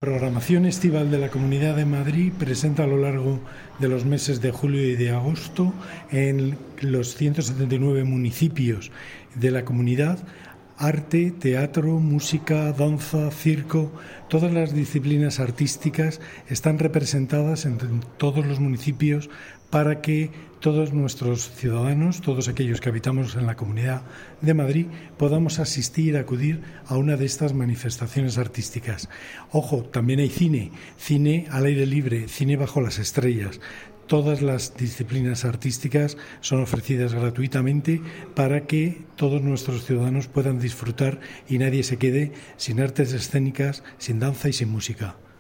Programación estival de la Comunidad de Madrid presenta a lo largo de los meses de julio y de agosto en los 179 municipios de la comunidad arte, teatro, música, danza, circo. Todas las disciplinas artísticas están representadas en todos los municipios para que todos nuestros ciudadanos, todos aquellos que habitamos en la Comunidad de Madrid, podamos asistir, acudir a una de estas manifestaciones artísticas. Ojo, también hay cine al aire libre, cine bajo las estrellas. Todas las disciplinas artísticas son ofrecidas gratuitamente para que todos nuestros ciudadanos puedan disfrutar y nadie se quede sin artes escénicas, sin danza y sin música.